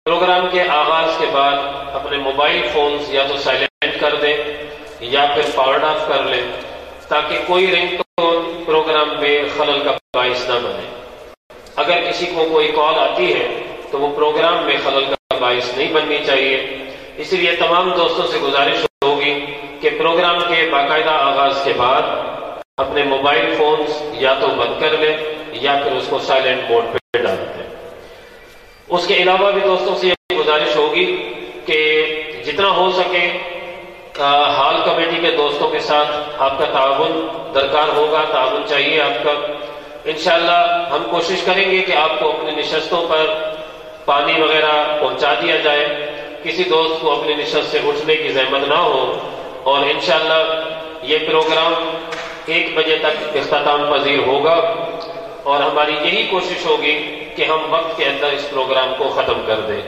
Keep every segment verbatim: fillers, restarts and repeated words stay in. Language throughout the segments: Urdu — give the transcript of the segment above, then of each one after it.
پروگرام کے آغاز کے بعد اپنے موبائل فونز یا تو سائلنٹ کر دیں یا پھر پاور آف کر لیں تاکہ کوئی رنگ ٹون پروگرام میں خلل کا باعث نہ بنے. اگر کسی کو کوئی کال آتی ہے تو وہ پروگرام میں خلل کا باعث نہیں بننی چاہیے. اسی لیے تمام دوستوں سے گزارش ہوگی کہ پروگرام کے باقاعدہ آغاز کے بعد اپنے موبائل فونز یا تو بند کر لیں یا پھر اس کو سائلنٹ موڈ پہ ڈال دیں. اس کے علاوہ بھی دوستوں سے یہ گزارش ہوگی کہ جتنا ہو سکے ہال کمیٹی کے دوستوں کے ساتھ آپ کا تعاون درکار ہوگا، تعاون چاہیے آپ کا. انشاءاللہ ہم کوشش کریں گے کہ آپ کو اپنی نشستوں پر پانی وغیرہ پہنچا دیا جائے، کسی دوست کو اپنی نشست سے اٹھنے کی زحمت نہ ہو، اور انشاءاللہ یہ پروگرام ایک بجے تک اختتام پذیر ہوگا اور ہماری یہی کوشش ہوگی کہ ہم وقت کے اندر اس پروگرام کو ختم کر دیں.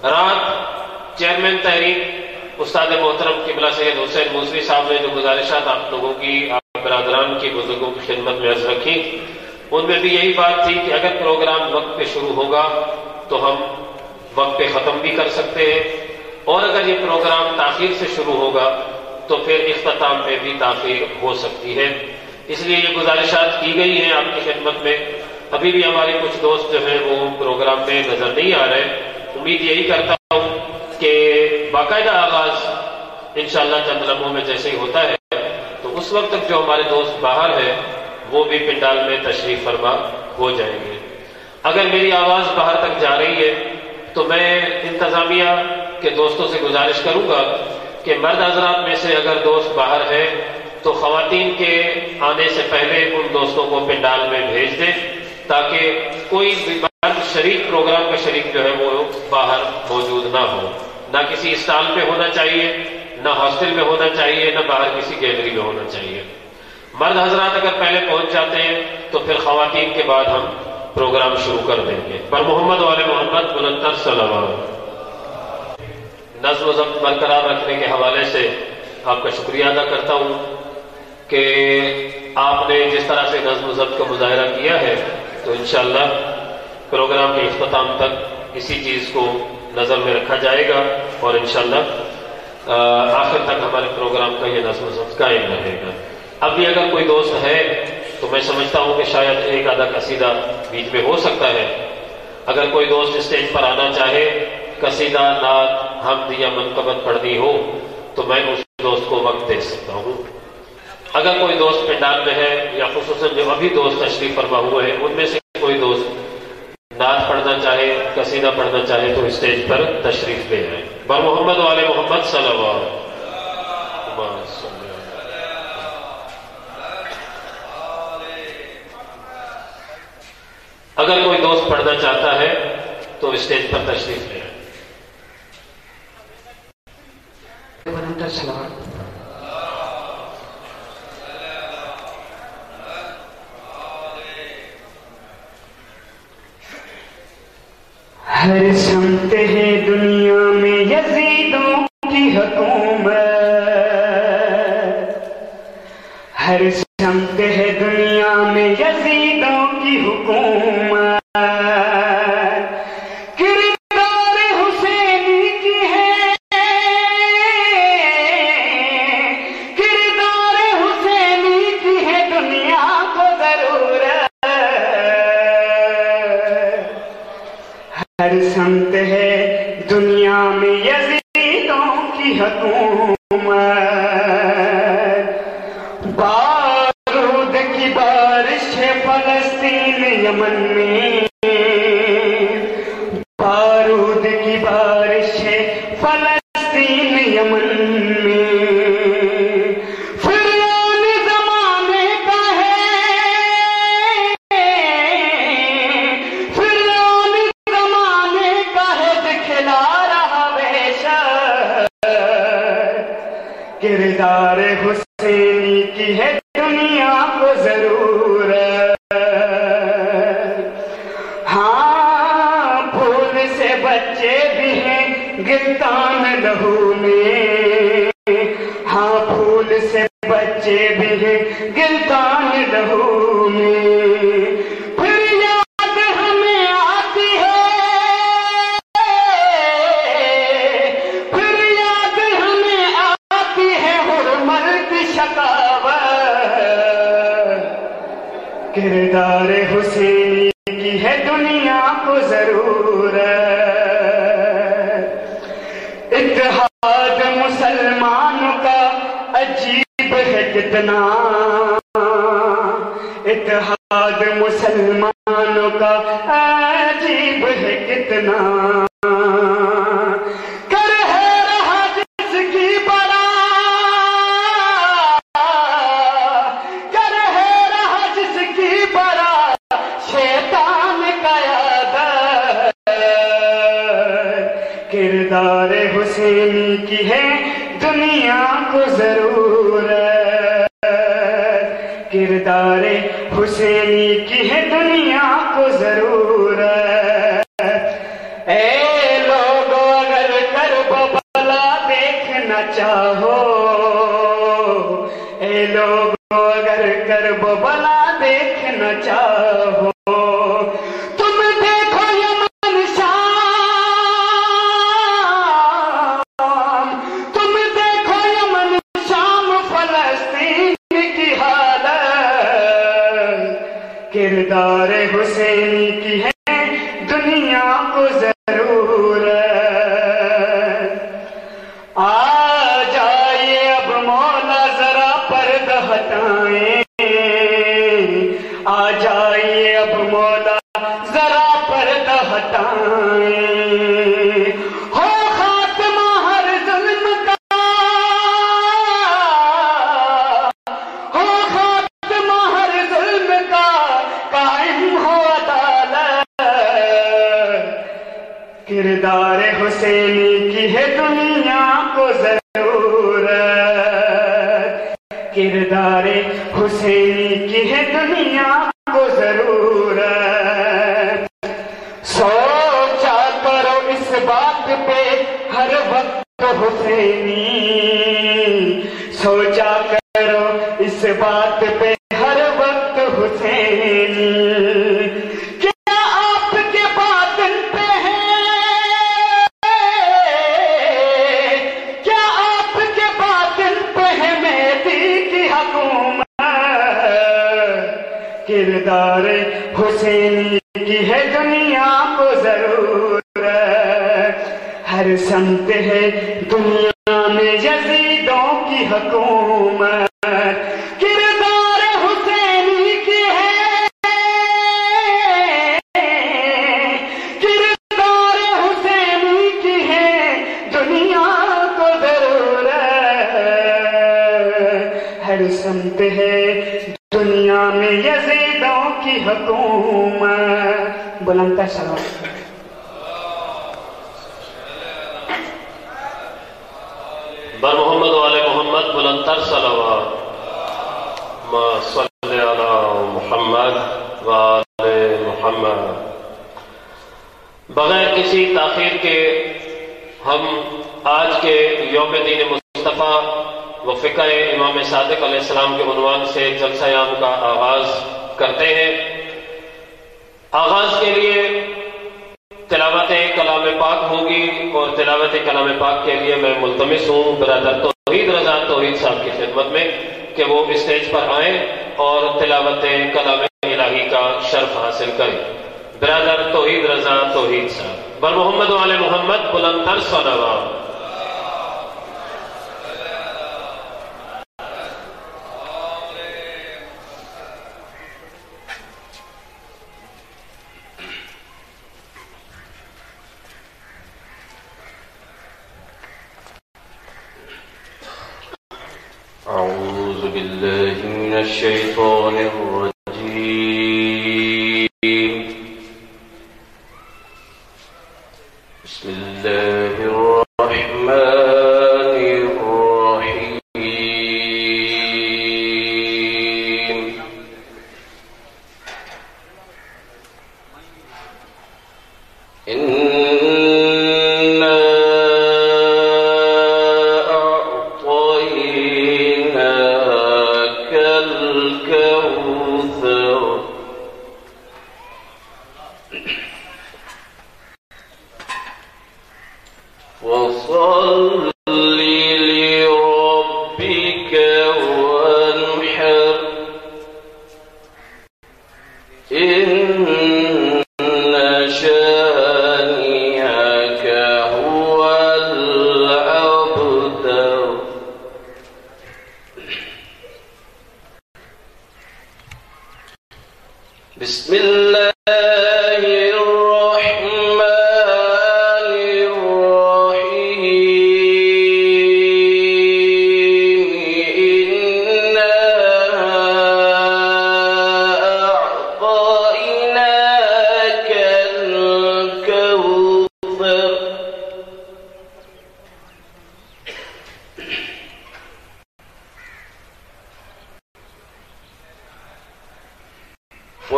رات چیئرمین تحریک استاد محترم قبلہ سید حسین موسوی صاحب نے جو گزارشات آپ لوگوں کی، آپ برادران کی، بزرگوں کی خدمت میں عرض رکھی، ان میں بھی یہی بات تھی کہ اگر پروگرام وقت پہ شروع ہوگا تو ہم وقت پہ ختم بھی کر سکتے ہیں، اور اگر یہ پروگرام تاخیر سے شروع ہوگا تو پھر اختتام میں بھی تاخیر ہو سکتی ہے. اس لیے یہ گزارشات کی گئی ہیں آپ کی خدمت میں. ابھی بھی ہمارے کچھ دوست جو ہیں وہ پروگرام میں نظر نہیں آ رہے. امید یہی کرتا ہوں کہ باقاعدہ آغاز انشاءاللہ چند لمحوں میں جیسے ہی ہوتا ہے تو اس وقت تک جو ہمارے دوست باہر ہیں وہ بھی پنڈال میں تشریف فرما ہو جائیں گے. اگر میری آواز باہر تک جا رہی ہے تو میں انتظامیہ کے دوستوں سے گزارش کروں گا کہ مرد حضرات میں سے اگر دوست باہر ہیں تو خواتین کے آنے سے پہلے ان دوستوں کو پنڈال میں بھیج دیں تاکہ کوئی مرد شریک پروگرام کا شریک جو ہے وہ باہر موجود نہ ہو. نہ کسی اسٹال پہ ہونا چاہیے، نہ ہاسٹل میں ہونا چاہیے، نہ باہر کسی گیلری میں ہونا چاہیے. مرد حضرات اگر پہلے پہنچ جاتے ہیں تو پھر خواتین کے بعد ہم پروگرام شروع کر دیں گے. پر محمد والے محمد بلندر صلوات. نظم و ضبط برقرار رکھنے کے حوالے سے آپ کا شکریہ ادا کرتا ہوں کہ آپ نے جس طرح سے نظم و ضبط کا مظاہرہ کیا ہے تو انشاءاللہ پروگرام کے اختتام تک اسی چیز کو نظر میں رکھا جائے گا اور انشاءاللہ آخر تک ہمارے پروگرام کا یہ نظم و ضبط قائم رہے گا. اب بھی اگر کوئی دوست ہے تو میں سمجھتا ہوں کہ شاید ایک آدھا قصیدہ بیچ میں ہو سکتا ہے. اگر کوئی دوست اسٹیج پر آنا چاہے، قصیدہ، نعت، حمد یا منقبت پڑھنی ہو تو میں اس دوست کو وقت دے سکتا ہوں. اگر کوئی دوست پنڈال میں ہے یا خصوصاً جو ابھی دوست تشریف فرما ہوئے ہیں ان میں سے کوئی دوست نعت پڑھنا چاہے، قصیدہ پڑھنا چاہے تو اسٹیج پر تشریف لے آئے. بر محمد والے محمد صلی اللہ علیہ وسلم. اگر کوئی دوست پڑھنا چاہتا ہے تو اسٹیج پر تشریف لے آئے. ہر سمت ہے دنیا میں یزیدوں کی حکومت، ہر سمت ہے دنیا میں یزیدوں کی حکومت. کردار حسینی کی ہے، کردار حسینی کی ہے دنیا کو ضرورت. ہر سمت ہے دنیا میں یزیدوں کی حکومت. بارود کی بارش ہے فلسطین یمن میں، بارود کی بارش ہے فلسطین یمن میں. فرعون زمانے کا ہے، فرعون زمانے کا ہے دکھلا رہا وحشت. کردار حسینی کی ہے دنیا کو ضرورت. ہاں پھول سے بچے بھی ہیں گلتان لہو میں، ہاں پھول سے بچے بھی ہیں گلتان لہو میں. پھر یاد ہمیں آتی ہے کردار حسینی کی ہے دنیا کو ضرورت، اتحاد مسلمانوں کا عجیب ہے کتنا، اتحاد مسلمانوں کا عجیب ہے کتنا، کر ہے رہا جس کی بڑا، کر ہے رہا جس کی بڑا شیطان کا عادت، کردار حسینی کی ہے دنیا کو ضرورت، کردار حسینی کی ہے دنیا کو ضرورت، اے لوگو اگر کربلا دیکھنا چاہو، اے لوگو اگر کربلا دیکھنا چاہو، تم دیکھو یمن شام، تم دیکھو یمن شام فلسطین کی حالت، کردار حسینی کی ہے دنیا کو ضرورت، آ جائیے اب مولا ذرا پردہ ہٹائیں، آ جائیے اب مولا ذرا پردہ ہٹائیں، ہو خاتمہ ہر ظلم کا، ہو خاتمہ ہر ظلم کا، قائم ہو عدالت، کردار حسینی کی ہے دنیا کو ضرورت، کردار حسینی کی ہے دنیا کو ضرورت، سوچا کرو اس بات پہ ہر وقت حسینی، سوچا کرو اس بات پہ ہر وقت حسینی، کیا آپ کے باطن پہ ہے، کیا آپ کے باطن پہ ہے مہدی کی حکومت، کردار حسینی کی ہے دنیا کو ضرورت، ہر سمت ہے دنیا میں یزیدوں کی حکومت، کردار حسینی کی ہے، کردار حسینی کی ہے دنیا کو ضرورت، ہر سمت ہے دنیا میں یزیدوں کی حکومت، بلند تر صلوات، بر محمد والے محمد بلند تر صلوات، ما صلی علی محمد والے محمد۔ بغیر کسی تاخیر کے ہم آج کے یوم دین مصطفیٰ و فقہ امام صادق علیہ السلام کے عنوان سے جلسہ عام کا آغاز کرتے ہیں۔ آغاز کے لیے تلاوت کلام پاک ہوگی، اور تلاوت کلام پاک کے لیے میں ملتمس ہوں برادر توحید رضا توحید صاحب کی خدمت میں کہ وہ اسٹیج پر آئیں اور تلاوت کلام الہی کا شرف حاصل کریں۔ برادر توحید رضا توحید صاحب، بر محمد والے محمد بلند تر صلوات۔ أعوذ بالله من الشيطان الرجيم، بسم الله الرحمن الرحيم، إنا أعطيناك الكوثر، فصل لربك وانحر،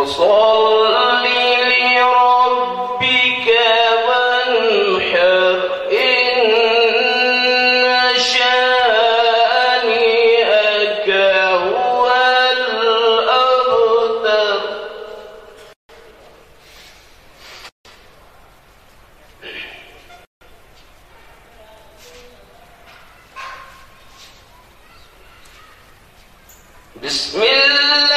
فصل لربك وانحر إن شانئك هو الأبتر. بسم الله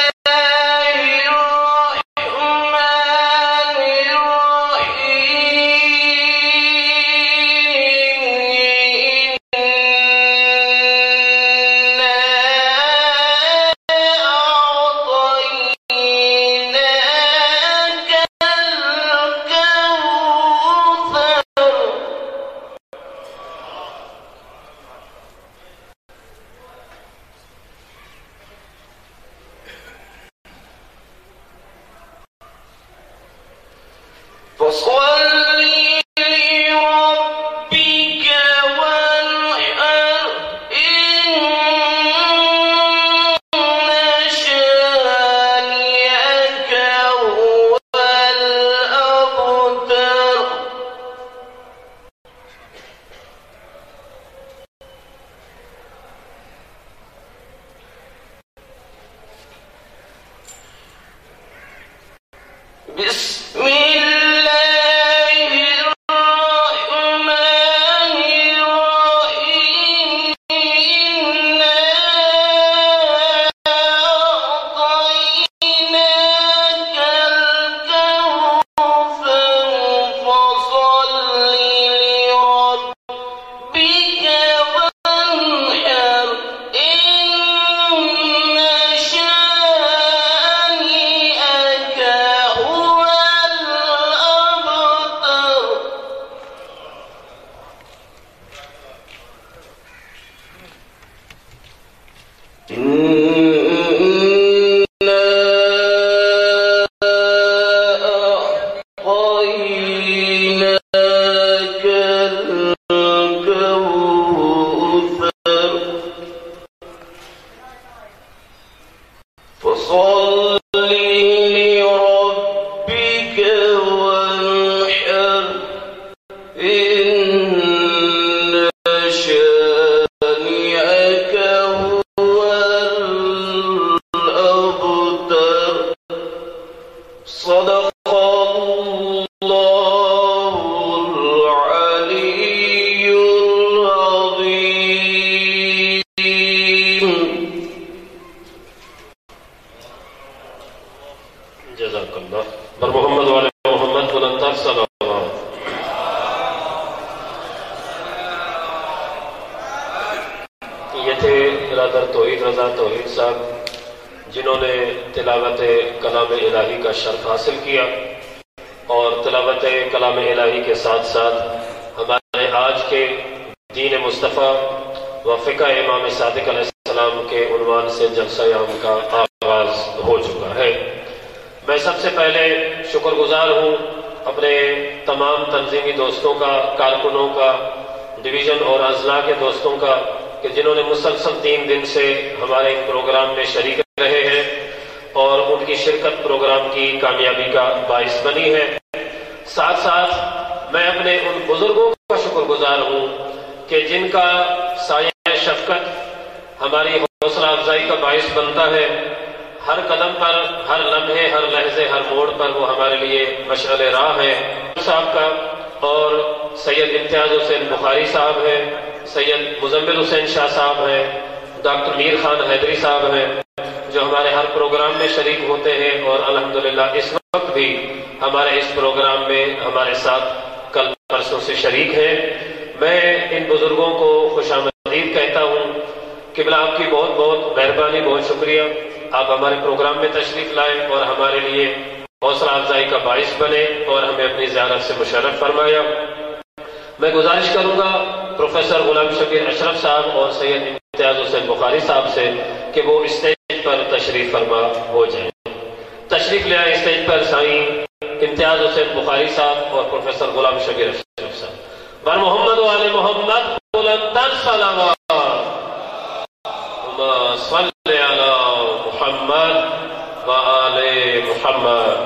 محمد.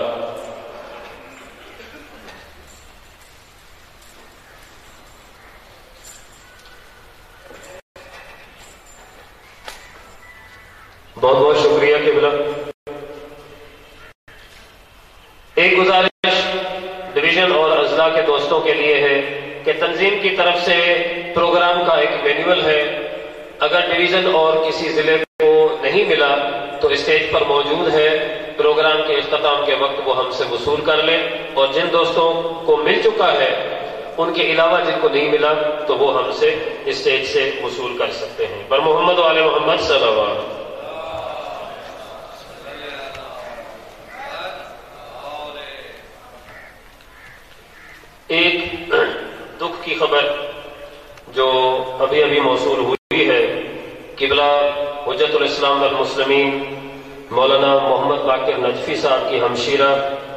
بہت بہت شکریہ قبلہ. ایک گزارش ڈویژن اور اضلاع کے دوستوں کے لیے ہے کہ تنظیم کی طرف سے پروگرام کا ایک مینیول ہے. اگر ڈویژن اور کسی ضلع کو نہیں ملا تو اسٹیج پر موجود ہے. پروگرام کے اختتام کے وقت وہ ہم سے وصول کر لیں، اور جن دوستوں کو مل چکا ہے ان کے علاوہ جن کو نہیں ملا تو وہ ہم سے اسٹیج سے وصول کر سکتے ہیں. پر محمد و آل محمد صلی اللہ علیہ وسلم. ایک دکھ کی خبر جو ابھی ابھی موصول ہوئی ہے. قبلہ حجت الاسلام والمسلمین مولانا محمد باقر نجفی صاحب کی ہمشیرہ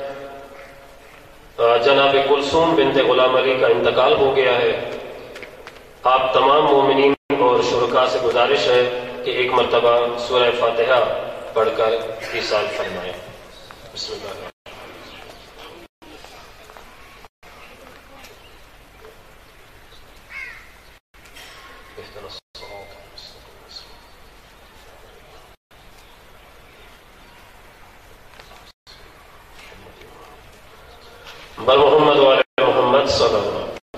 جناب کلثوم بنت غلام علی کا انتقال ہو گیا ہے. آپ تمام مومنین اور شرکاء سے گزارش ہے کہ ایک مرتبہ سورہ فاتحہ پڑھ کر ایصال فرمائیں. بسم اللہ. بر محمد و آل محمد صلی اللہ علیہ وسلم.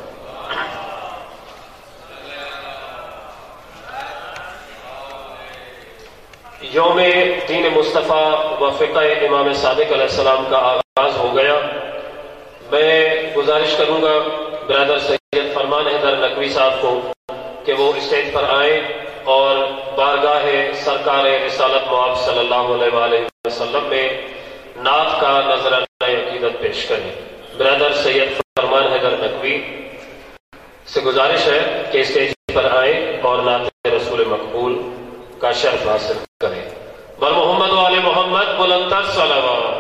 یوم دین مصطفیٰ و فقہ امام صادق علیہ السلام کا آغاز ہو گیا. میں گزارش کروں گا برادر سید فرمان حیدر نقوی صاحب کو کہ وہ اسٹیج پر آئیں اور بارگاہ سرکار رسالت مآب صلی اللہ علیہ وآلہ وسلم میں نعت کا نذرانہ عقیدت پیش کریں. برادر سید فرمان حیدر نقوی سے گزارش ہے کہ اسٹیج پر آئیں اور نعت رسول مقبول کا شرف حاصل کریں. بر محمد و آل محمد بلندتر صلوات.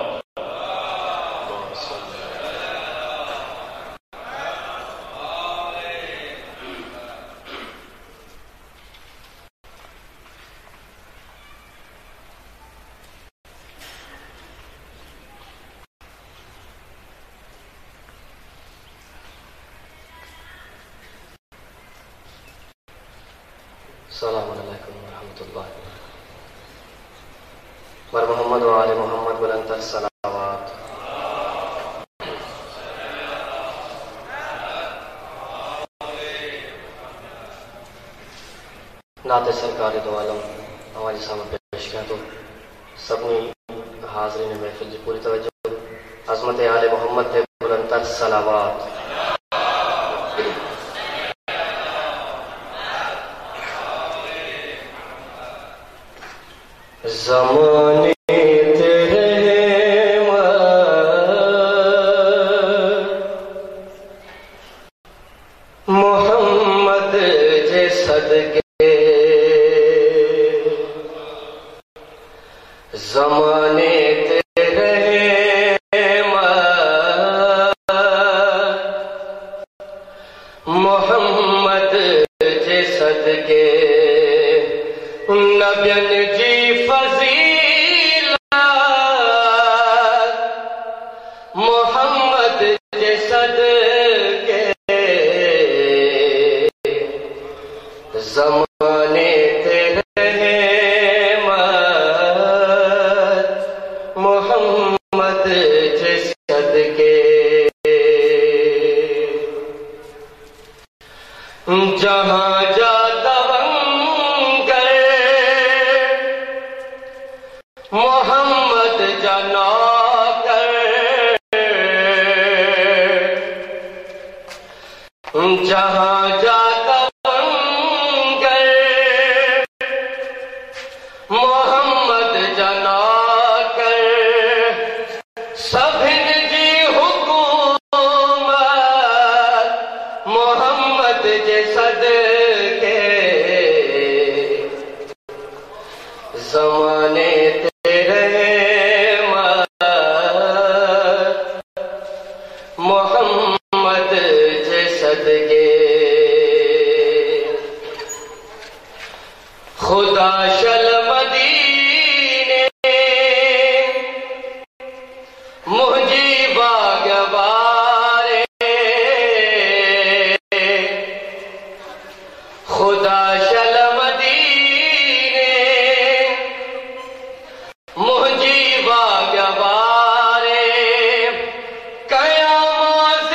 السلام علیکم ورحمۃ اللہ. بر محمد و آل محمد بلندتر صلوات. نعت سرکار دو عالم ہماری سامنے پیش کریں تو سب نے حاضرین محفل جی پوری توجہ. عظمت آل محمد ہے بلندتر صلوات. زمانے تیرے محمد جے صدقے، زمانے تیرے محمد جے صدقے، نبیان جی فضیلت محمد جے صدقے، زمانے تیرے محمد جے صدقے، جہاں جاتا محمد جنا کر، جہاں جاتا بنگر محمد جنا کر، سبھن جی حکومت محمد جے صدقے، زمانے محمد جے صدقے، خدا شل مدینے خدا شل مدینے مجیبا گوارے قیامت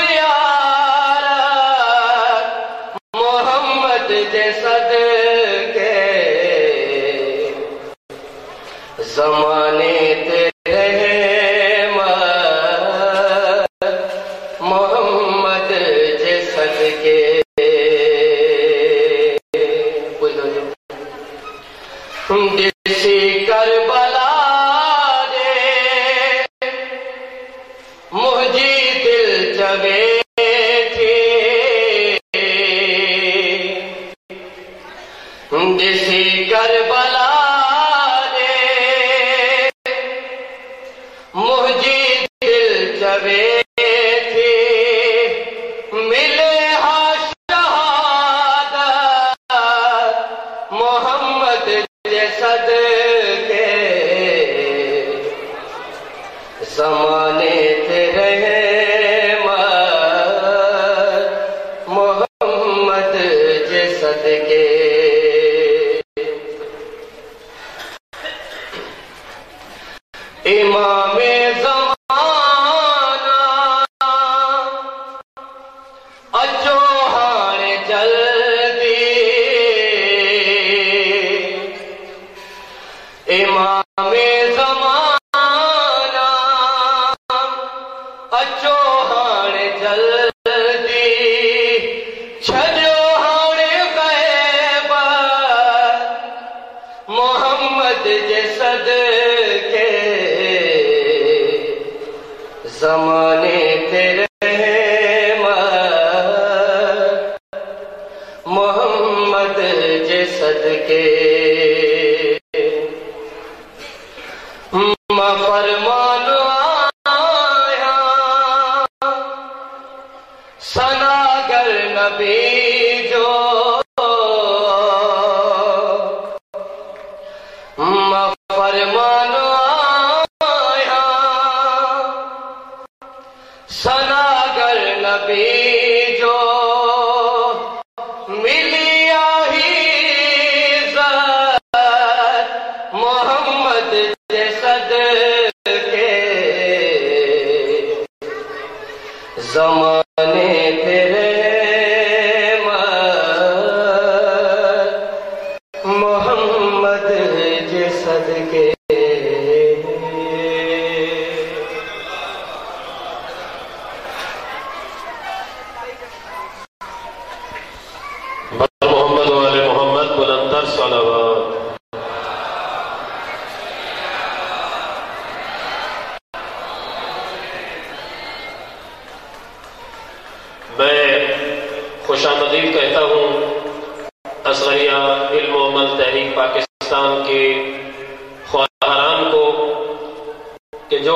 زیارت محمد جسد کے زمانے تیرے محمد جسد کے جسی کربلا دے مجھے دل جگے تھے جسی کربلا دے مجھے دل جگے تھے ملے ہاں شہادت محمد جسد کے زمانے تیرے محمد جسد کے امام زمانہ اچو ہاں جلدی امام زمانہ اچو ہاں جلدی چھجو ہاں غیب محمد جسد کے زمانے تیرے محمد جسد کے فرمان آیا سناگر نبی جو فرمان آیا سناگر نبی جو ملی آہی عزت محمد جسد کے زمانے تیرے محمد جسد کے محمد والے محمد بلندر صلوات میں خوش آمدید کہتا ہوں اصغریہ علم و عمل تحریک پاکستان کے خواہران کو کہ جو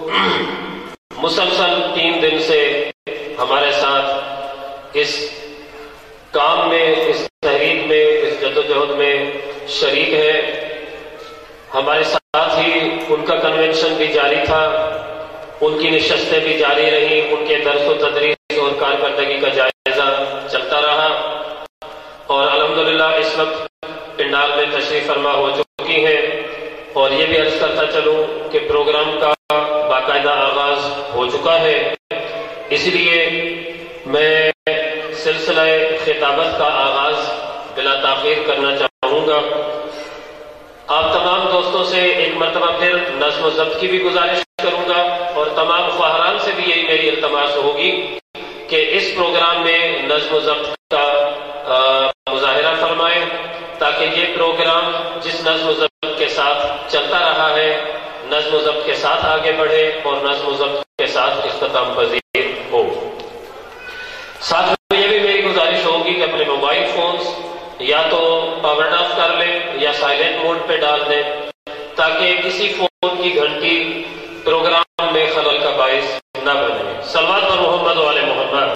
مسلسل تین دن سے ہمارے ساتھ اس کام میں، اس تحریک میں، اس جدوجہد میں شریک ہے. ہمارے ساتھ ہی ان کا کنونشن بھی جاری تھا، ان کی نشستیں بھی جاری رہیں، ان کے درس و تدریس اور کارکردگی کا جائزہ چلتا رہا، اور الحمدللہ اس وقت پنڈال میں تشریف فرما ہو چکی ہیں. اور یہ بھی عرض کرتا چلوں کہ پروگرام کا باقاعدہ آغاز ہو چکا ہے. اس لیے میں سلسلہ خطابت کا آغاز بلا تاخیر کرنا چاہوں گا. آپ تمام دوستوں سے ایک مرتبہ پھر نظم و ضبط کی بھی گزارش کروں گا، اور تمام خواہران سے بھی یہی میری التماس ہوگی کہ اس پروگرام میں نظم و ضبط کا مظاہرہ فرمائیں، تاکہ یہ پروگرام جس نظم و ضبط کے ساتھ چلتا رہا ہے نظم و ضبط کے ساتھ آگے بڑھے اور نظم و ضبط کے ساتھ اختتام پذیر ہو. ساتھ میں یہ بھی میری گزارش ہوگی کہ اپنے موبائل فونز یا تو پاور آف کر لیں یا سائلنٹ موڈ پہ ڈال دیں، تاکہ کسی فون کی گھنٹی پروگرام میں خلل کا باعث نہ بنے. صلوات پر محمد والے محمد.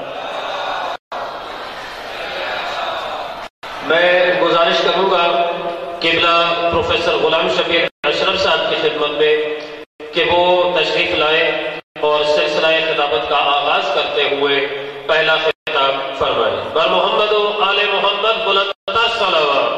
میں گزارش کروں گا قبلہ پروفیسر غلام شبیر اشرف صاحب کی خدمت میں کہ وہ تشریف لائیں اور سلسلہ خطابت کا آغاز کرتے ہوئے پہلا خطاب فرمائیں. بر محمد و آل محمد بلند सलावत।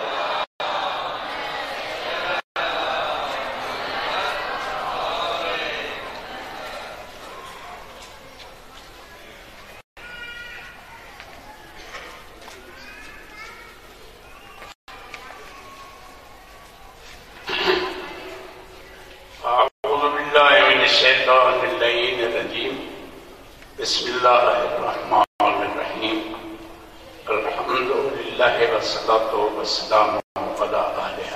बिस्मिल्लाहिर्रहमानिर्रहीम। अल्हम्दुलिल्लाहि वस्सलातु वस्सलामु अला आलिहा।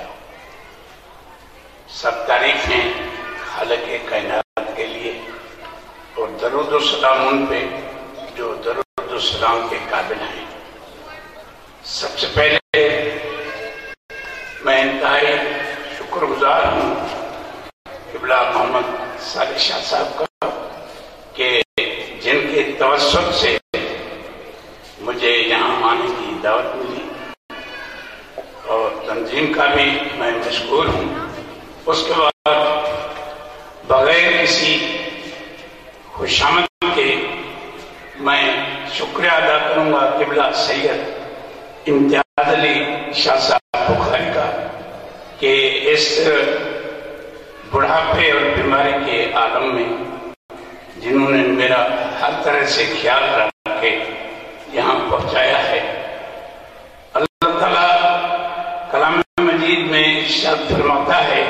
सब तारीफें खालिक़े कायनात के लिए और दरूद व सलाम उन पे जो दरूद व सलाम के काबिल हैं। सबसे पहले मैं इंतहाई शुक्रगुजार हूँ क़िबला मोहम्मद सालिह शाह साहब का कि जिनके तवस्सुत से मुझे यहाँ आने की दावत मिली और तंजीम का भी मैं मशकूर हूँ। उसके बाद बगैर किसी खुशामद के मैं शुक्रिया अदा करूँगा क़िबला सैयद इम्तियाज़ अली शाह साहब बुखारी का कि इस बुढ़ापे और बीमारी के आलम में जिन्होंने मेरा हर तरह से ख्याल रख के यहाँ पहुँचाया है। अल्लाह ताला कलाम मजीद में इरशाद फरमाता है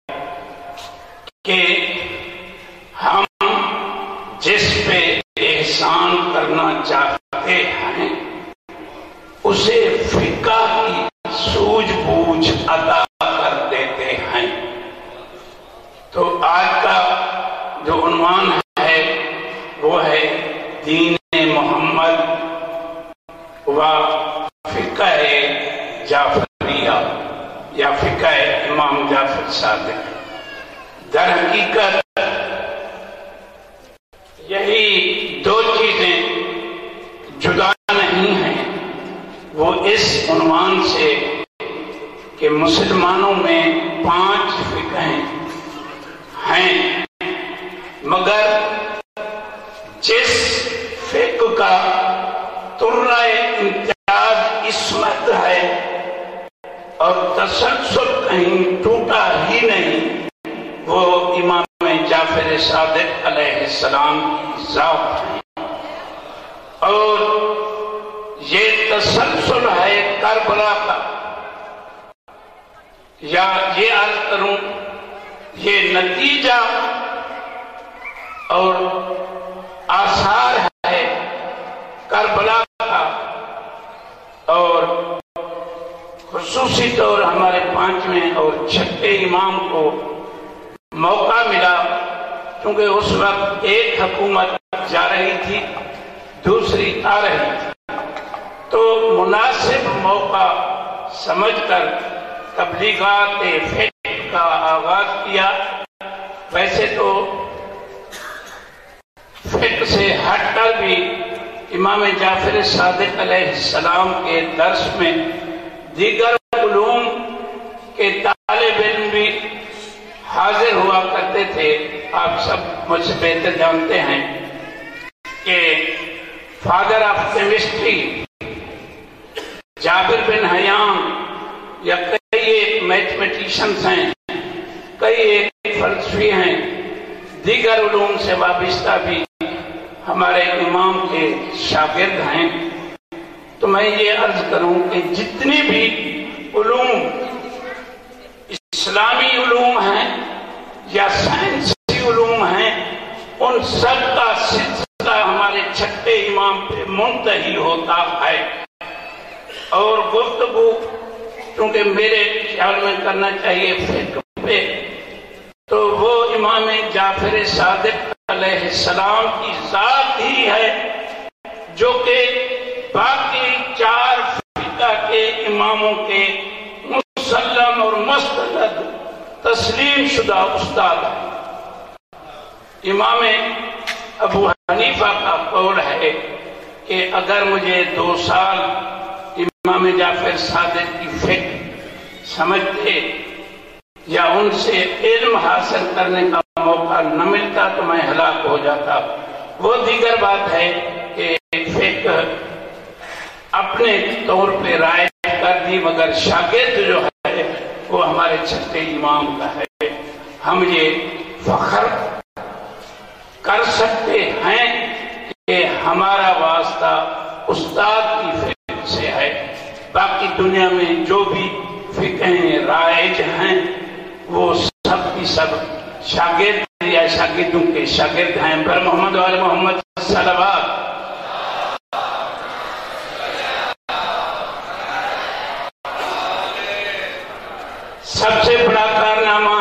कि हम जिस पे एहसान करना चाहते हैं उसे फिका की सूझबूझ अदा कर देते हैं। तो आज का जो उन्वान है वो है दीन मोहम्मद व फिक़ह जाफरिया या फिक़ह इमाम जाफर सादिक। दर हकीकत यही दो चीजें जुदा नहीं हैं। वो इस उन्वान से कि मुसलमानों में पांच फिक़हें हैं, मगर जिस फिक़्ह का तुर्रा इम्तियाज इस्मत है और तसल्सल कहीं टूटा ही नहीं, वो इमाम जाफर सादिक अलैहिस्सलाम की ज़ात है। और ये तसल्सल है करबला का, या ये अर्ज करूं ये नतीजा और आसार है करबला का। और खुसूसी तौर हमारे पांचवें और छठे इमाम को मौका मिला, क्योंकि उस वक्त एक हुकूमत जा रही थी, दूसरी आ रही थी, तो मुनासिब मौका समझकर तबलीगात फिक़्ह का आगाज किया। वैसे तो फिक़्ह से हटकर भी इमाम जाफर सादिक अलैहिस्सलाम के दर्स में दीगर उलूम के तालिब इल्म भी हाजिर हुआ करते थे। आप सब मुझसे बेहतर जानते हैं कि father of chemistry Jabir bin Hayyan या कई एक मैथमेटिशियंस हैं, कई एक फलसफी हैं, दीगर उलूम से वाबिस्ता भी हमारे इमाम के शागिर्द हैं। तो मैं ये अर्ज करूं कि जितनी भी उलूम इस्लामी उलूम हैं या साइंसी उलूम हैं, उन सब का सिलसिला हमारे छठे इमाम पे मुंतही होता है। और गुफ्तगू क्योंकि मेरे ख्याल में करना चाहिए फिक़्ह पे, तो वो इमाम जाफर सादिक अलैहिस्सलाम की ज़ात ही है जो कि बाकी चार फिक़्ह के इमामों के मुसल्लम और मुस्तनद तस्लीम शुदा उस्ताद है। इमाम अबू हनीफा का कौल है कि अगर मुझे दो साल इमाम जाफर सादिक की फिक़्ह समझते या उनसे इल्म हासिल करने का मौका न मिलता तो मैं हलाक हो जाता। वो दीगर बात है कि फिक़्ह अपने तौर पे राय کر دی، مگر شاگرد جو ہے وہ ہمارے چھٹے امام کا ہے۔ ہم یہ فخر کر سکتے ہیں کہ ہمارا واسطہ استاد کی فکر سے ہے۔ باقی دنیا میں جو بھی فقہیں رائج ہیں وہ سب کی سب شاگرد یا شاگردوں کے شاگرد ہیں۔ پر محمد وآل محمد صلوات۔ سب سے بڑا کارنامہ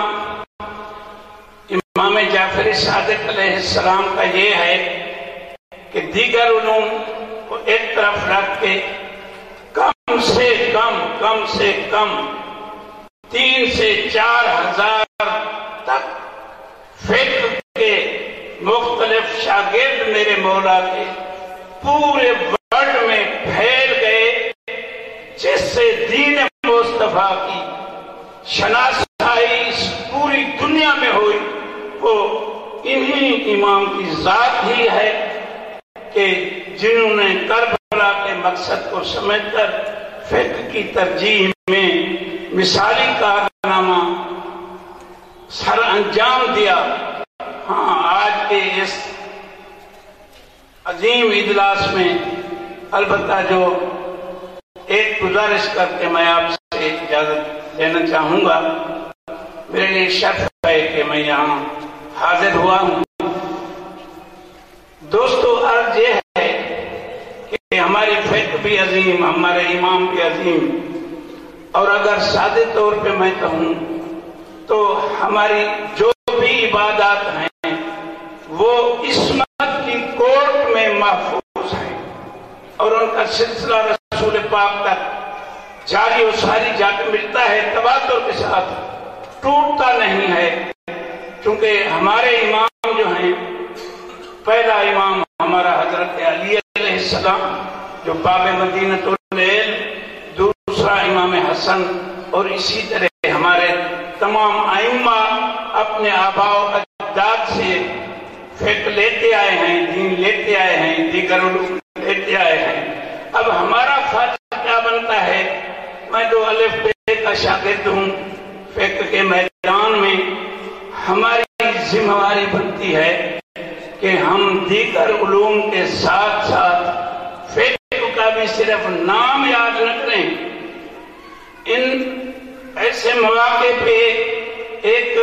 امام جعفر صادق علیہ السلام کا یہ ہے کہ دیگر علوم کو ایک طرف رکھ کے کم سے کم کم سے کم تین سے چار ہزار تک فقہ کے مختلف شاگرد میرے مولا کے پورے ورلڈ میں پھیل گئے، جس سے دین مصطفیٰ کی شناسائی اس پوری دنیا میں ہوئی وہ انہی امام کی ذات ہی ہے کہ جنہوں نے کربلا کے مقصد کو سمجھ کر فقہ کی ترجیح میں مثالی کارنامہ سر انجام دیا۔ ہاں، آج کے اس عظیم اجلاس میں البتہ جو ایک گزارش کر کے میں آپ سے اجازت لینا چاہوں گا، میرے لیے شرف ہے کہ میں یہاں حاضر ہوا ہوں۔ دوستو، عرض یہ ہے کہ ہماری فقہ بھی عظیم، ہمارے امام بھی عظیم، اور اگر سادے طور پہ میں کہوں تو ہماری جو بھی عبادات ہیں وہ عصمت کی کوٹ میں محفوظ ہیں، اور ان کا سلسلہ رسول پاک تک جاری و ساری جا کے ملتا ہے، تواتر کے ساتھ ٹوٹتا نہیں ہے، چونکہ ہمارے امام جو ہیں، پہلا امام ہمارا حضرت علی علیہ السلام جو باب مدینۃ العلم، دوسرا امام حسن، اور اسی طرح ہمارے تمام ائمہ اپنے آباء و اجداد سے فقہ لیتے آئے ہیں، دین لیتے آئے ہیں، دیگر علوم لیتے آئے ہیں۔ اب ہمارا فرض کیا بنتا ہے؟ میں تو الف بے کا شاگرد ہوں فقہ کے میدان میں، ہماری ذمہ داری بنتی ہے کہ ہم دیگر علوم کے ساتھ ساتھ فقہ کا بھی صرف نام یاد نہ کریں، ان ایسے مواقع پہ ایک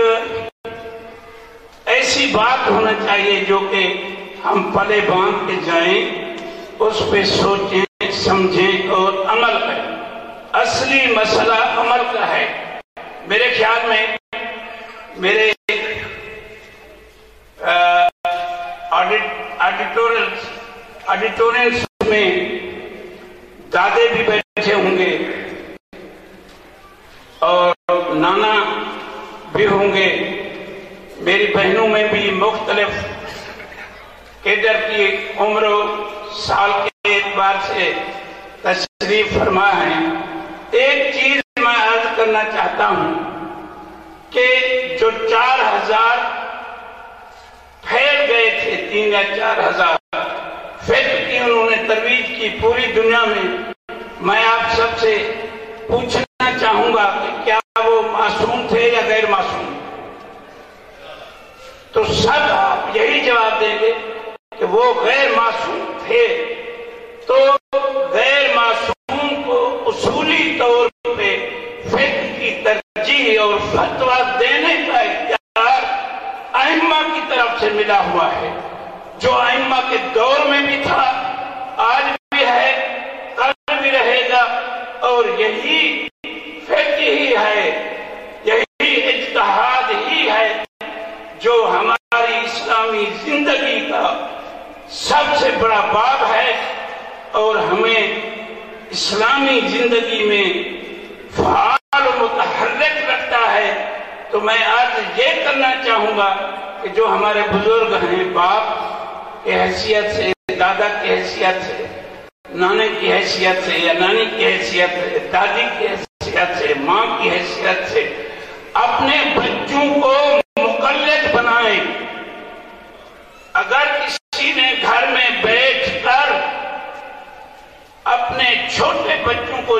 ایسی بات ہونا چاہیے جو کہ ہم پلے باندھ کے جائیں، اس پہ سوچیں، سمجھیں اور عمل کریں۔ اصلی مسئلہ عمل کا ہے۔ میرے خیال میں میرے آڈیٹورینس میں دادے بھی بیٹھے ہوں گے اور نانا بھی ہوں گے، میری بہنوں میں بھی مختلف کیڈر کی عمر و سال کے اعتبار سے تشریف فرما ہیں۔ ایک چیز میں عرض کرنا چاہتا ہوں کہ جو چار ہزار پھیل گئے تھے، تین یا چار ہزار فقہ کی انہوں نے ترویج کی پوری دنیا میں، میں آپ سب سے پوچھنا چاہوں گا کہ کیا وہ معصوم تھے یا غیر معصوم؟ تو سب آپ یہی جواب دیں گے کہ وہ غیر معصوم تھے۔ تو غیر معصوم کو اصولی طور پہ فقہ کی ترجیح اور فتویٰ دینے کا اختیار ائمہ کی طرف سے ملا ہوا ہے، جو ائمہ کے دور میں بھی تھا، آج بھی ہے، کل بھی رہے گا، اور یہی فقہ ہی ہے، یہی اجتہاد ہی ہے جو ہماری اسلامی زندگی کا سب سے بڑا باب ہے، اور ہمیں اسلامی زندگی میں فعال و متحرک رکھتا ہے۔ تو میں آج یہ کرنا چاہوں گا کہ جو ہمارے بزرگ ہیں، باپ کی حیثیت سے، دادا کی حیثیت سے، نانے کی حیثیت سے یا نانی کی حیثیت سے، دادی کی حیثیت سے، ماں کی حیثیت سے اپنے بچوں کو مقلد بنائیں۔ اگر کسی نے گھر میں بیٹھ کر اپنے چھوٹے بچوں کو جو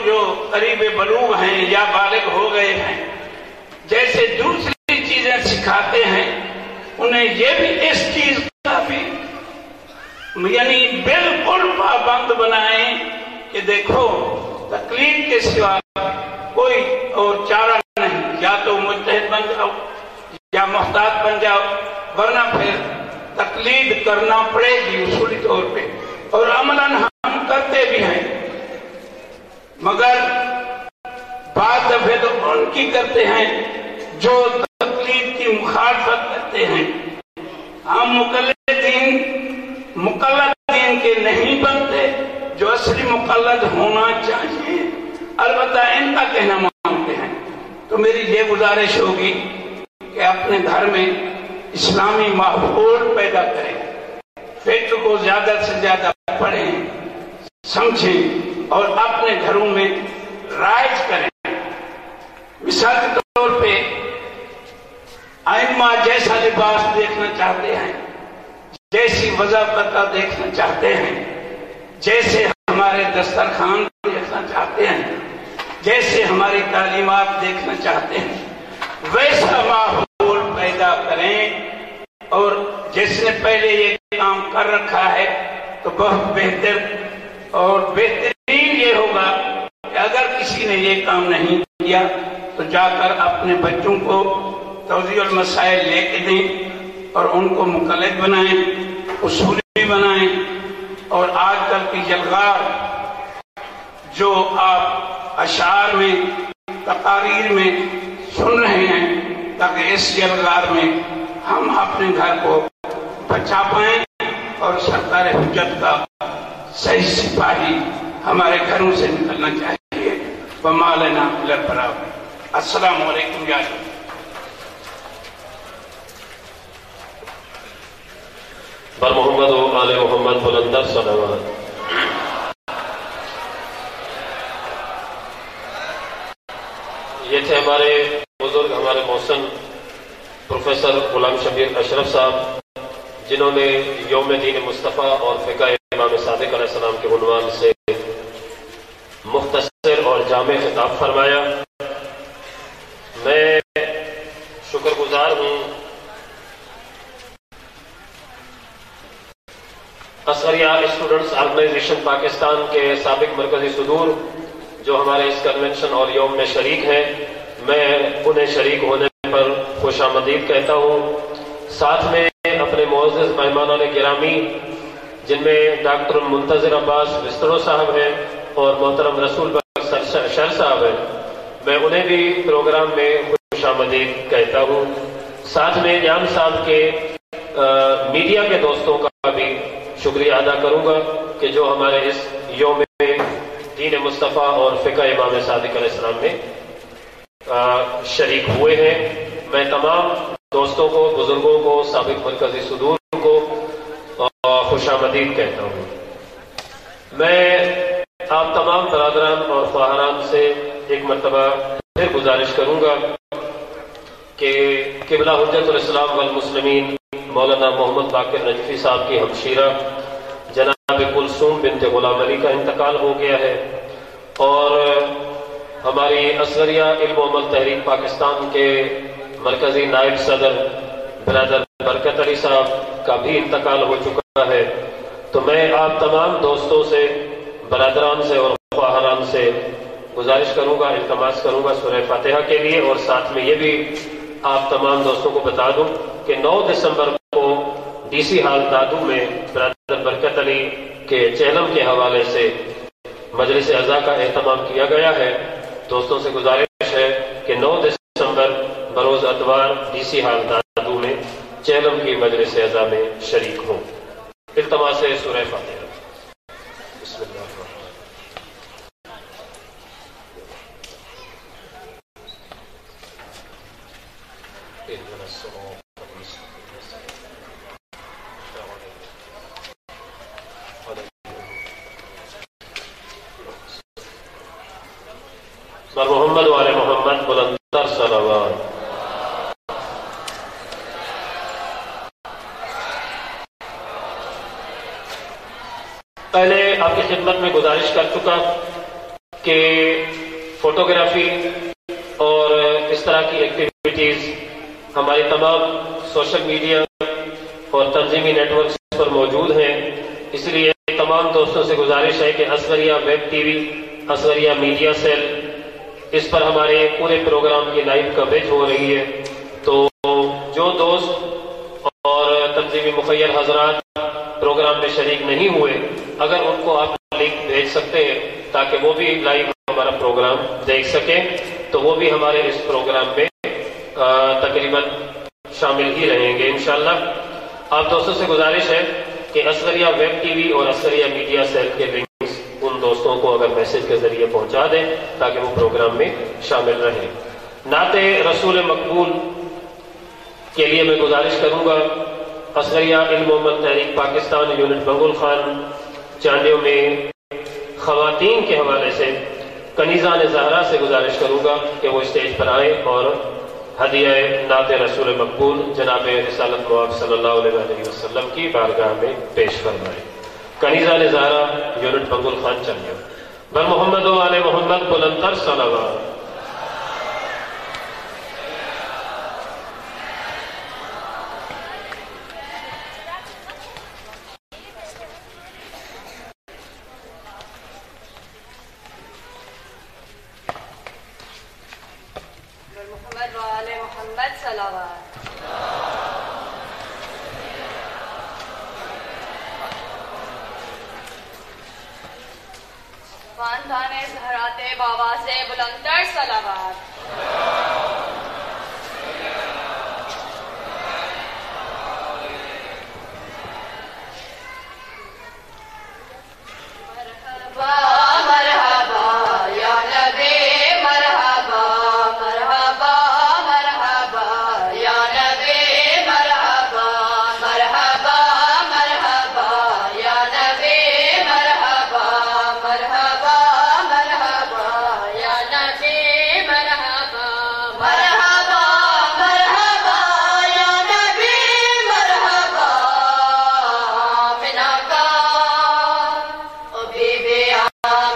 قریب بلوغ ہیں یا بالغ ہو گئے ہیں، جیسے دوسری چیزیں سکھاتے ہیں، انہیں یہ بھی اس چیز کا بھی یعنی بالکل پابند بنائیں کہ دیکھو تقلید کے سوا کوئی اور چارہ نہیں، یا تو مجتہد بن جاؤ یا محتاط بن جاؤ، ورنہ پھر تقلید کرنا پڑے گی اصولی طور پہ، اور عملاً ہم کرتے بھی ہیں، مگر بعض دفعے تو ان کی کرتے ہیں جو تقلید کی مخالفت کرتے ہیں۔ ہم مقلدین مقلدین کے نہیں بنتے جو اصلی مقلد ہونا چاہیے، البتہ ان کا کہنا مانتے ہیں۔ تو میری یہ گزارش ہوگی کہ اپنے گھر میں اسلامی ماحول پیدا کریں، فکر کو زیادہ سے زیادہ پڑھیں، سمجھیں اور اپنے گھروں میں رائج کریں۔ مثال کے طور پہ ائمہ جیسا لباس دیکھنا چاہتے ہیں، جیسی وضاحت دیکھنا چاہتے ہیں، جیسے ہمارے دسترخوان دیکھنا چاہتے ہیں، جیسے ہماری تعلیمات دیکھنا چاہتے ہیں، ویسا ماحول پیدا کریں۔ اور جس نے پہلے یہ کام کر رکھا ہے تو بہت بہتر اور بہترین یہ ہوگا کہ اگر کسی نے یہ کام نہیں کیا تو جا کر اپنے بچوں کو توضیح المسائل لے کے دیں اور ان کو مقلد بنائیں، اصولی بنائیں۔ اور آج کل کی یلغار جو آپ اشعار میں تقاریر میں سن رہے ہیں، تاکہ اس یلغار میں ہم اپنے گھر کو بچا پائیں اور سرکار حجت کا صحیح سپاہی ہمارے گھروں سے نکلنا چاہیے۔ وما لنا الا البلاغ۔ السلام علیکم یا بر محمد و آل محمد بلندر صلوات۔ یہ تھے ہمارے بزرگ، ہمارے محسن پروفیسر غلام شبیر اشرف صاحب، جنہوں نے یوم دین مصطفیٰ اور فقہ امام صادق علیہ السلام کے عنوان سے مختصر اور جامع خطاب فرمایا۔ میں شکر گزار ہوں اصغریہ اسٹوڈنٹس آرگنائزیشن پاکستان کے سابق مرکزی صدور جو ہمارے اس کنونشن اور یوم میں شریک ہیں، میں انہیں شریک ہونے پر خوش آمدید کہتا ہوں۔ ساتھ میں اپنے معزز مہمانان گرامی جن میں ڈاکٹر منتظر عباس بسترو صاحب ہیں اور محترم رسول بخش شر صاحب ہیں، میں انہیں بھی پروگرام میں خوش آمدید کہتا ہوں۔ ساتھ میں جان صاحب کے میڈیا کے دوستوں کا بھی شکریہ ادا کروں گا کہ جو ہمارے اس یوم دین مصطفیٰ اور فقہ امام صادق علیہ السلام میں شریک ہوئے ہیں۔ میں تمام دوستوں کو، بزرگوں کو، سابق مرکزی صدور کو خوش آمدید کہتا ہوں۔ میں آپ تمام برادران اور خواہران سے ایک مرتبہ پھر گزارش کروں گا کہ قبلہ حجت الاسلام والمسلمین مولانا محمد باقر نجفی صاحب کی ہمشیرہ جناب کلثوم بنت غلام علی کا انتقال ہو گیا ہے، اور ہماری اصغریہ علم و عمل تحریک پاکستان کے مرکزی نائب صدر برادر برکت علی صاحب کا بھی انتقال ہو چکا ہے۔ تو میں آپ تمام دوستوں سے، برادران سے اور خواہران سے گزارش کروں گا، التماس کروں گا سورہ فاتحہ کے لیے، اور ساتھ میں یہ بھی آپ تمام دوستوں کو بتا دوں کہ نو دسمبر کو ڈی سی ہال دادو میں برادر برکت علی کے چہلم کے حوالے سے مجلس اعزا کا اہتمام کیا گیا ہے۔ دوستوں سے گزارش ہے کہ نو دسمبر بروز اتوار ڈی سی ہال دادو میں چہلم کی مجلس اعزا میں شریک ہوں۔ التماس ہے سورہ فاتحہ۔ بسم اللہ الرحمن الرحیم۔ بر محمد و آل محمد بلندر صلوات۔ پہلے آپ کی خدمت میں گزارش کر چکا کہ فوٹوگرافی اور اس طرح کی ایکٹیویٹیز ہماری تمام سوشل میڈیا اور تنظیمی نیٹ ورکس پر موجود ہیں. اس لیے تمام دوستوں سے گزارش ہے کہ Asgharia web TV, Asgharia media cell, اس پر ہمارے پورے پروگرام کی لائیو کوریج ہو رہی ہے. تو جو دوست اور تنظیمی مخیر حضرات پروگرام میں شریک نہیں ہوئے، اگر ان کو آپ لنک بھیج سکتے ہیں تاکہ وہ بھی لائیو ہمارا پروگرام دیکھ سکیں، تو وہ بھی ہمارے اس پروگرام میں تقریباً شامل ہی رہیں گے انشاءاللہ. آپ دوستوں سے گزارش ہے کہ اصغریہ ویب ٹی وی اور اصغریہ میڈیا سیل کے لنکس ان دوستوں کو اگر میسج کے ذریعے پہنچا دیں تاکہ وہ پروگرام میں شامل رہیں. نعت رسول مقبول کے لیے میں گزارش کروں گا اصغریہ علم امت تحریک پاکستان یونٹ بنگل خان چانڈیو میں خواتین کے حوالے سے کنیزان زہرا سے گزارش کروں گا کہ وہ اسٹیج پر آئیں اور ہدیہ نعت رسول مقبول جناب رسالت مآب صلی اللہ علیہ وسلم کی بارگاہ میں پیش فرمائیں. کنیزان زہرا یونٹ بنگل خان چانڈیو. بر محمد و آل محمد بلندتر صلوات. خاندان زہرات بابا سے بلندتر صلوات. Yeah.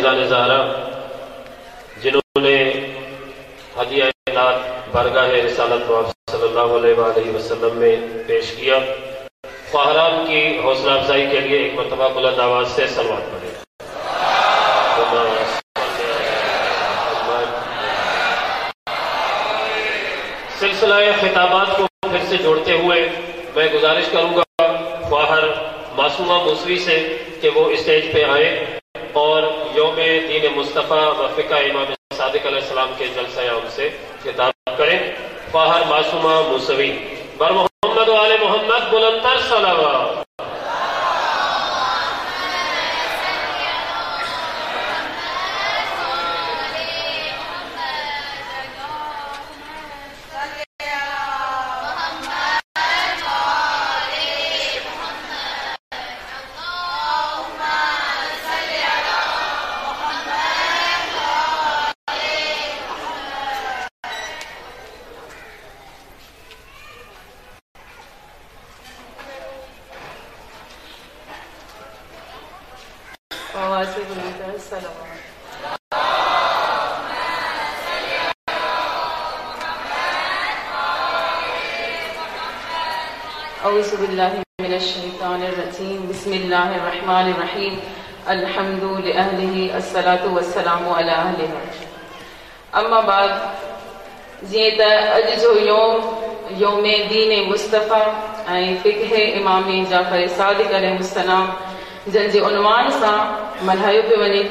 अजीज़ान ज़हरा जिन्होंने हदिया नात बरगाह रिसालत सल्लल्लाहु अलैहि वसल्लम में पेश किया, ख्वाहरान की हौसला अफजाई के लिए एक मरतबा बुलंद आवाज से सलवात पढ़े। सिलसिला खिताबात को फिर से जोड़ते हुए मैं गुजारिश करूंगा ख्वाहर मासूमा मूसवी से कि वो स्टेज पे आए और यौम दीन मुस्तफ़ा व फ़िक़्ह इमाम सादिक अलैहिस्सलाम के जलसा आम से खिताब करें। ख्वाहर मासूमा मूसवी बर मोहम्मद व आले मोहम्मद बुलंदतर सलावत। औज़ु बिल्लाहि मिनश शैतानिर रजीम बिस्मिल्लाहिर रहमानिर रहीम अल्हम्दु लिअहलिही अस्सलातु वस्सलामु अला अहलिही अम्मा बाद। जीअं त अॼु जो यौम यौम दीन मुस्तफ़ा ऐं फ़िक़्ह इमाम जाफ़र सादिक़ अलैहिस्सलाम जन जे उनवान सां मल्हायो पियो वञे,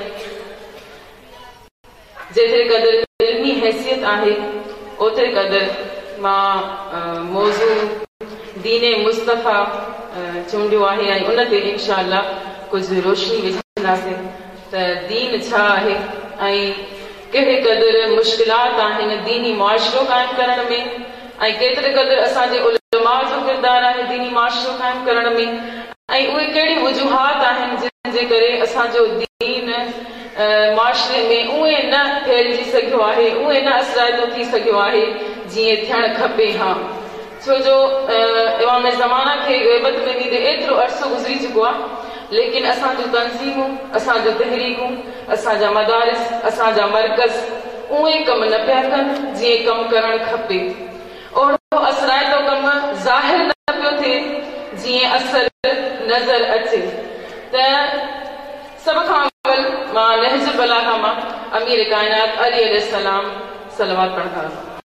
जेतिरे क़दुरु इल्मी हैसियत आहे ओतिरे क़दुरु मां मौज़ू दीन मुस्तफ़ा चूंडियो आहे ऐं उन ते इंशाअल्लाह कुझु रोशनी विझंदासीं त दीन छा आहे ऐं कहिड़े क़दुरु मुश्किलात आहिनि दीनी मुआशिरो क़ाइमु करण में ऐं केतिरे क़दुरु असांजे उलमा जो किरदारु आहे दीनी मुआशिरो क़ाइमु करण में ऐं उहे कहिड़ी वजूहात आहिनि जंहिंजे करे असांजो दीन मुआशिरे में उहे न फैलिजी सघियो आहे, उहे न असराइतो थी सघियो आहे जीअं थियणु खपे। हा, छो जो इमाम ज़माना खे ग़ैबत में वींदे एतिरो अरसो गुज़री चुको आहे, लेकिन असांजूं तंज़ीमूं, असांजूं तहरीकूं, असांजा मदारिस, असांजा मर्कज़ उहे कम न पिया कनि जीअं कमु करणु खपे। ओहिड़ो असराइतो कमु ज़ाहिर न पियो थिए जीअं असर नज़र अचे। त सभ खां अवल मां नहज बलागा मां अमीर कायनात अली अलैहिस्सलाम सलवात पढ़ंदा।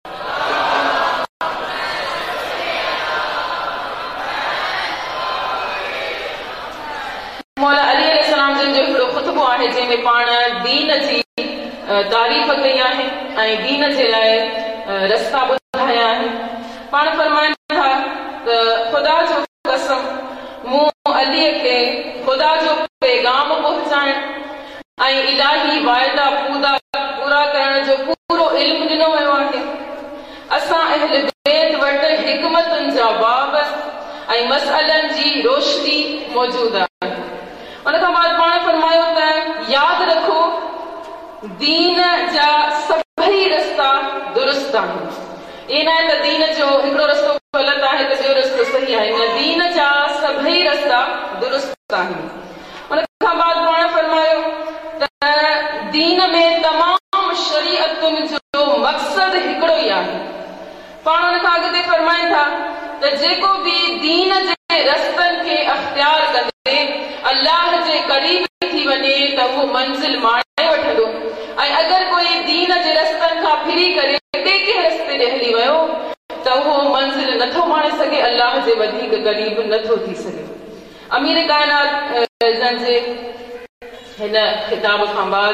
मौला अली अलैहिस्सलाम जन जो हिकिड़ो ख़ुतबो आहे जंहिंमें पाण दीन जी तारीफ़ कई आहे ऐं दीन जे लाइ रस्ता ॿुधाया आहिनि। पाण फरमाइनि था त ख़ुदा जो कसम मूं अलीअ खे ख़ुदा जो पैगाम पहुचाइण ऐं इलाही वाइदा पूरा पूरा करण जो पूरो इल्मु ॾिनो वियो आहे। असां अहल बैत वटि हिकमतुनि जा बाब ऐं मसइलनि जी रोशनी मौजूदु आहे। उन खां बाद पाण फरमायो त यादि रखो दीन जा सभई रस्ता दुरुस्त आहिनि। ईअं न आहे त दीन जो हिकिड़ो रस्तो ग़लति आहे त ॿियो रस्तो सही आहे, न, दीन जा सभई रस्ता दुरुस्त आहिनि। उन खां बाद पाण फरमायो त दीन में तमामु शरीअतुनि जो मक़सदु हिकिड़ो ई आहे। पाण उन खां अॻिते फरमाइनि था त जेको बि दीन जे रस्तनि खे अख़्तियार कंदे अल्लाह जे क़रीब थी वञे त उहो मंज़िल माणे वठंदो, ऐं अगरि कोई दीन जे रस्तनि खां फिरी करे ॿिए कंहिं रस्ते ते हली वियो त उहो मंज़िल नथो माणे सघे, अल्लाह जे वधीक क़रीब नथो थी सघे। अमीर कायनात जन जे हिन खिताब खां बाद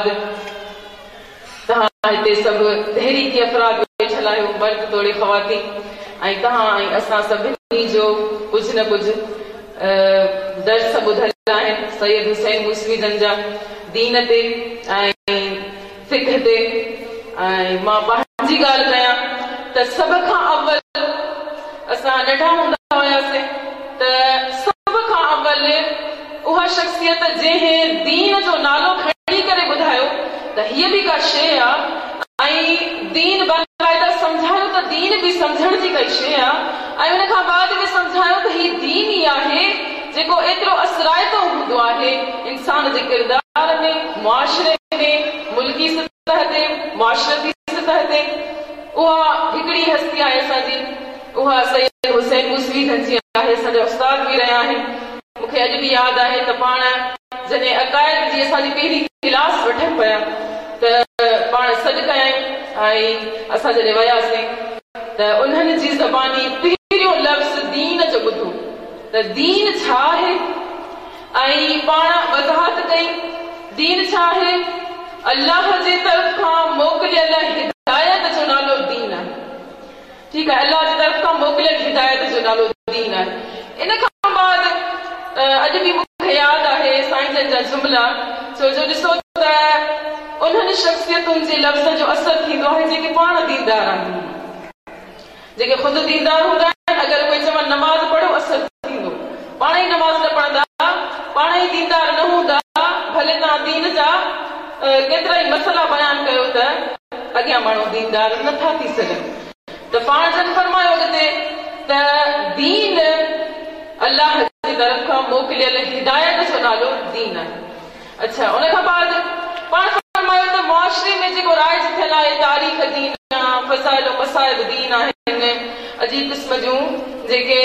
तव्हां हिते सभु तहरीकी अफ़राद वेठल आहियो, मर्द तोड़े ख़वातीन, ऐं तव्हां ऐं असां सभिनी जो कुझु न कुझु दर्स ॿुधल आहिनि सैयद हुसैन मूसवी जन जा दीन ते ऐं फ़िक़्ह ते। ऐं मां पंहिंजी ॻाल्हि कयां त सभ खां अवल असां नंढा हूंदा हुआसीं त सभ खां अवल उहा शख़्सियत जंहिं दीन जो नालो खणी करे ॿुधायो त हीअ बि का शइ आहे ऐं दीन बाक़ाइदा सम्झायो त दीन बि सम्झण जी काई शइ आहे, ऐं उन खां बाद बि सम्झायो त हीअ दीन ई आहे जेको एतिरो असराइतो हूंदो आहे इंसान जे किरदार में, मुआशिरे में, सतह ते, मुआशरती सतह ते उहा हिकिड़ी हस्ती आहे असांजी, उहा सैयद हुसैन मूसवी जी आहे, असांजा उस्ताद बि रहिया आहिनि। मूंखे अॼु बि यादि आहे त पाण जॾहिं अकाइद जी असांजी पहिरीं क्लास वठनि पिया त पाण सॾु कयां ऐं असां जॾहिं वियासीं त उन्हनि जी ज़बानी पहिरियों लफ़्ज़ दीन जो ॿुधो त दीन छा आहे, ऐं पाण वज़ाहत कई दीन छा आहे, अल्लाह जे तरफ़ खां मोकिलियल हिदायत जो नालो दीन आहे। ठीकु आहे, अल्लाह जी तरफ़ खां मोकिलियल हिदायत जो नालो दीन आहे। इन खां बाद अॼु बि मूंखे यादि आहे साईं जन जा जुमला, छो जो ॾिसो त उन्हनि शख़्सियतुनि जे लफ़्ज़ जो असरु थींदो आहे जेके पाण दीनदार आहिनि, जेके ख़ुदि दीनदार हूंदा आहिनि। अगरि कोई चवनि नमाज़ पढ़ो, असरु थींदो। पाण ई नमाज़ न पढ़ंदा, पाण ई दीनदार न हूंदा, भले तव्हां दीन जा केतिरा ई मसइला बयान कयो त अॻियां माण्हू दीनदार नथा थी सघनि। त पाण जन फरमायो अॻिते त दीन अल्लाह जी तरफ़ खां मोकिलियल हिदायत जो नालो दीन आहे। अच्छा, उन खां बाद पाण फरमायो त मुआशरे में जेको राइज थियल आहे, तारीख़ दीन, फसाइल मसाइल दीन आहिनि, अजीब क़िस्म जूं जेके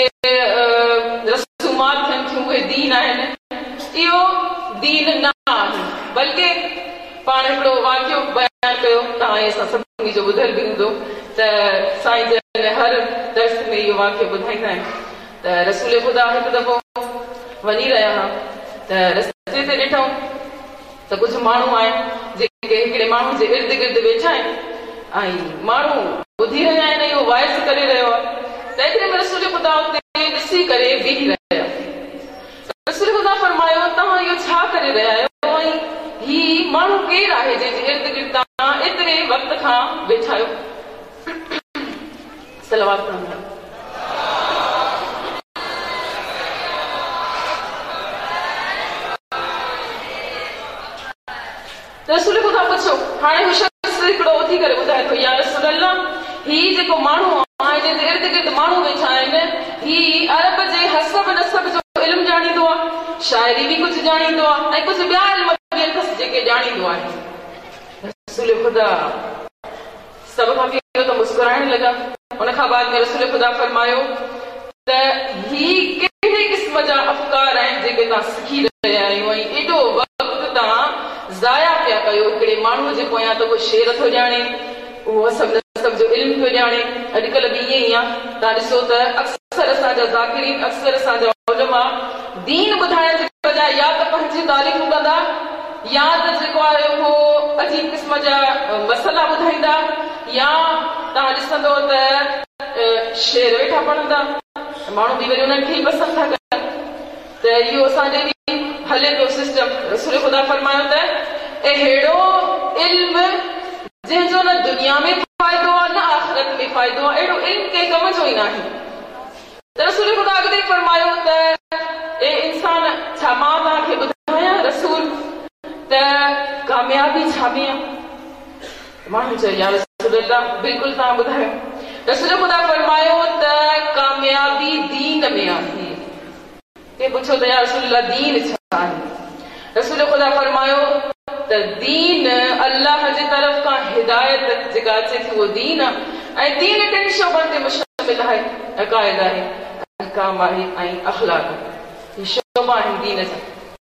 रसूमात थियनि थियूं उहे दीन आहिनि। इहो दीन न आहे, बल्कि पाण हिकिड़ो वाक़ियो बयान कयो, तव्हां असां सभिनी जो ॿुधल बि हूंदो त साईं जन हर दर्स में इहो वाक़ियो ॿुधाईंदा आहिनि त रसूल ख़ुदा हिकु दफ़ो वञी रहिया हुआ त रस्ते ते ॾिठऊं त कुझु माण्हू आहिनि जेके हिकिड़े माण्हू जे इर्द गिर्द वेठा आहिनि ऐं माण्हू ॿुधी रहिया आहिनि, इहो वाइस करे रहियो आहे। त एतिरे में रसूल ख़ुदा उते ॾिसी करे बीही रहिया। रसूल ख़ुदा फरमायो, तव्हां इहो छा करे रहिया आहियो, ऐं ही माण्हू केरु आहे जंहिंजे इर्द गिर्द तव्हां एतिरे वक़्त खां वेठा आहियो। सलवात पढ़ंदा रसूल ख़ुदा पुछो, हाणे हू शख़्स हिकिड़ो उथी करे ॿुधाए थो, या रसूल अल्लाह, ही जेको माण्हू आहे जंहिंजे इर्द गिर्द माण्हू वेठा आहिनि, ही अरब जे हसब नसब जो इल्मु ॼाणींदो आहे, शाइरी बि कुझु ॼाणींदो आहे, ऐं कुझु ॿिया इल्म बि अथसि जेके ॼाणींदो आहे। रसूल ख़ुदा सभ खां पहिरियों त मुस्कुराइण लॻा। उन खां बाद में रसूल ख़ुदा फरमायो त ही कहिड़े क़िस्म जा अफ़कार आहिनि जेके तव्हां सिखी रहिया आहियो, ऐं एॾो वक़्तु तव्हां ज़ाया पिया कयो हिकिड़े माण्हू जे पोयां त उहो शेर थो ॼाणे, उहो असब नसब जो इल्मु थो ॼाणे। अॼुकल्ह बि ईअं ई आहे, तव्हां ॾिसो त अक्सर असांजा ज़ाकिरीन, अक्सर असांजा उलमा दीन ॿुधाइण जे बजाए या त पंहिंजी तारीफ़ूं कंदा, या त जेको आहे उहो अजीब क़िस्म जा मसइला ॿुधाईंदा, या तव्हां ॾिसंदो त शेर वेठा पढ़ंदा, माण्हू बि वरी उन्हनि खे ई पसंदि था कनि। त इहो असांजे बि हले पियो सिस्टम। रसूल ख़ुदा फरमायो त अहिड़ो इल्मु जंहिंजो न दुनिया में फ़ाइदो आहे न आख़िरत में फ़ाइदो आहे, अहिड़ो इल्मु कंहिं कम जो ई न आहे। त रसूल ख़ुदा अॻिते फरमायो त ए इंसान, छा मां तव्हांखे ॿुधायां रसूल त कामयाबी छा में आहे? माण्हू चयो, या रसूल अल्लाह, बिल्कुलु तव्हां ॿुधायो। रसूल ख़ुदा फरमायो त कामयाबी दीन में आहे। के पुछो त या रसूल अल्लाह दीन छा आहे? रसूल ख़ुदा फरमायो त दीन अल्लाह जी तरफ़ खां हिदायत जेका अचे थी उहो दीन आहे, ऐं दीन टिनि शोबनि ते मुश्तमिल आहे, अक़ाइद आहे, अहकाम आहे ऐं अख़लाक़। ही शोबा आहिनि दीन जा।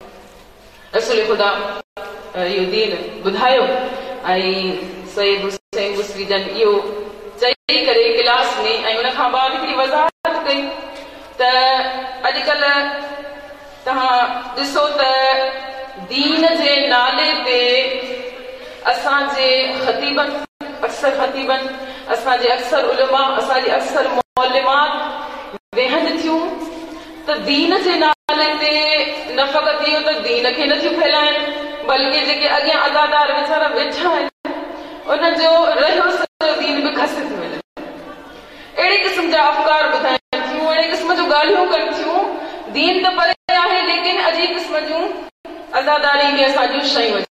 रसूल ख़ुदा इहो दीन ॿुधायो, ऐं सैयद हुसैन मूसवी जन इहो चई करे क्लास में, ऐं उन खां बाद हिकिड़ी वज़ाहत कई त अॼुकल्ह तव्हां ॾिसो त दीन जे नाले ते असांजे ख़तीबनि, अक्सर ख़तीबनि, असांजे अक्सर उलमा, असांजी अक्सर मौलमात वेहनि थियूं त दीन जे नाले ते न फ़क़ति इहो त दीन खे नथियूं फैलाइनि, बल्कि जेके अॻियां अदादार वीचारा वेठा आहिनि उन्हनि जो रहियो सॼो दीन बि खसे थी वञे। अहिड़े क़िस्म जा अफ़कार ॿुधाइनि थियूं, अहिड़े क़िस्म जूं ॻाल्हियूं कनि थियूं। दीन त परे आहे, लेकिन अजीब क़िस्म जूं अज़ादारी में असां जूं शयूं